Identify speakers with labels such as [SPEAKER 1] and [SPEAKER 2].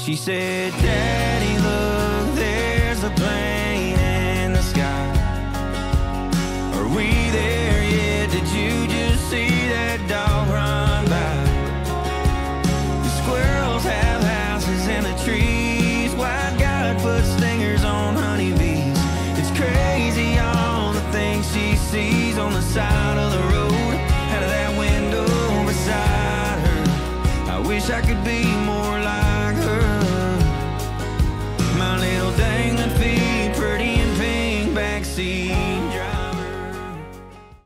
[SPEAKER 1] She said, Daddy, look, there's a plane in the sky. Are we there yet? Did you just see that dog run by? The squirrels have houses in the trees. White God put stingers on honeybees. It's crazy all the things she sees on the side of the road, out of that window beside her. I wish I could be more like